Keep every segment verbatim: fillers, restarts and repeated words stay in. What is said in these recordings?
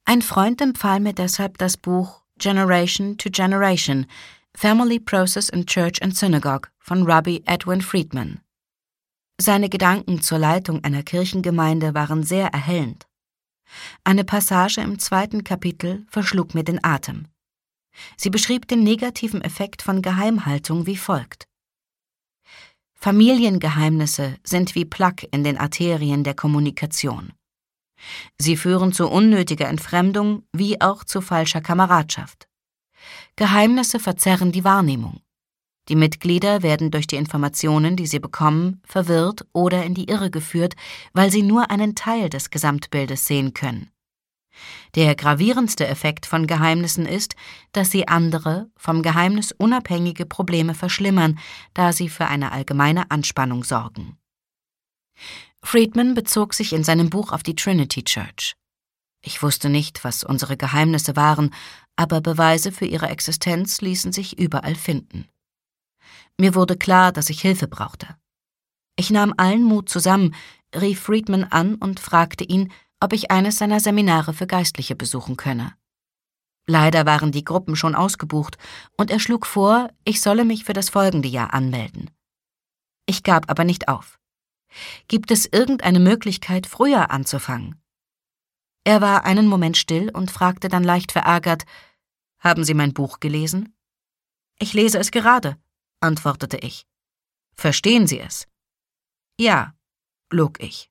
Ein Freund empfahl mir deshalb das Buch Generation to Generation – Family Process in Church and Synagogue von Rabbi Edwin Friedman. Seine Gedanken zur Leitung einer Kirchengemeinde waren sehr erhellend. Eine Passage im zweiten Kapitel verschlug mir den Atem. Sie beschrieb den negativen Effekt von Geheimhaltung wie folgt: Familiengeheimnisse sind wie Plaque in den Arterien der Kommunikation. Sie führen zu unnötiger Entfremdung wie auch zu falscher Kameradschaft. Geheimnisse verzerren die Wahrnehmung. Die Mitglieder werden durch die Informationen, die sie bekommen, verwirrt oder in die Irre geführt, weil sie nur einen Teil des Gesamtbildes sehen können. Der gravierendste Effekt von Geheimnissen ist, dass sie andere, vom Geheimnis unabhängige Probleme verschlimmern, da sie für eine allgemeine Anspannung sorgen. Friedman bezog sich in seinem Buch auf die Trinity Church. Ich wusste nicht, was unsere Geheimnisse waren, aber Beweise für ihre Existenz ließen sich überall finden. Mir wurde klar, dass ich Hilfe brauchte. Ich nahm allen Mut zusammen, rief Friedman an und fragte ihn, ob ich eines seiner Seminare für Geistliche besuchen könne. Leider waren die Gruppen schon ausgebucht und er schlug vor, ich solle mich für das folgende Jahr anmelden. Ich gab aber nicht auf. Gibt es irgendeine Möglichkeit, früher anzufangen? Er war einen Moment still und fragte dann leicht verärgert: Haben Sie mein Buch gelesen? Ich lese es gerade, antwortete ich. Verstehen Sie es? Ja, log ich.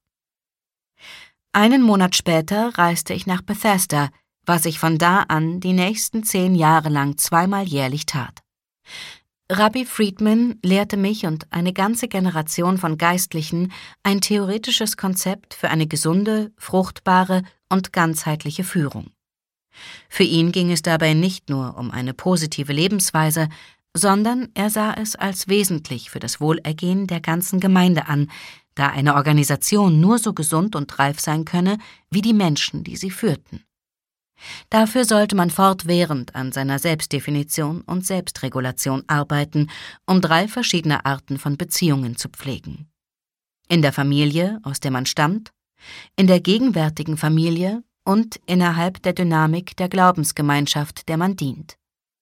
Einen Monat später reiste ich nach Bethesda, was ich von da an die nächsten zehn Jahre lang zweimal jährlich tat. Rabbi Friedman lehrte mich und eine ganze Generation von Geistlichen ein theoretisches Konzept für eine gesunde, fruchtbare und ganzheitliche Führung. Für ihn ging es dabei nicht nur um eine positive Lebensweise, sondern er sah es als wesentlich für das Wohlergehen der ganzen Gemeinde an, da eine Organisation nur so gesund und reif sein könne, wie die Menschen, die sie führten. Dafür sollte man fortwährend an seiner Selbstdefinition und Selbstregulation arbeiten, um drei verschiedene Arten von Beziehungen zu pflegen. In der Familie, aus der man stammt, in der gegenwärtigen Familie und innerhalb der Dynamik der Glaubensgemeinschaft, der man dient.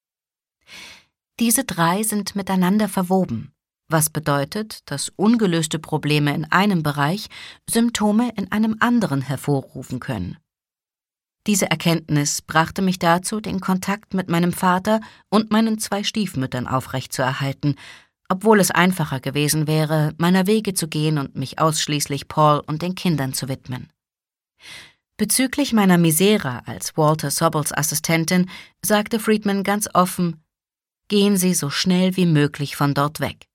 Diese drei sind miteinander verwoben, was bedeutet, dass ungelöste Probleme in einem Bereich Symptome in einem anderen hervorrufen können. Diese Erkenntnis brachte mich dazu, den Kontakt mit meinem Vater und meinen zwei Stiefmüttern aufrechtzuerhalten, obwohl es einfacher gewesen wäre, meiner Wege zu gehen und mich ausschließlich Paul und den Kindern zu widmen. Bezüglich meiner Misere als Walter Sobels Assistentin sagte Friedman ganz offen: Gehen Sie so schnell wie möglich von dort weg.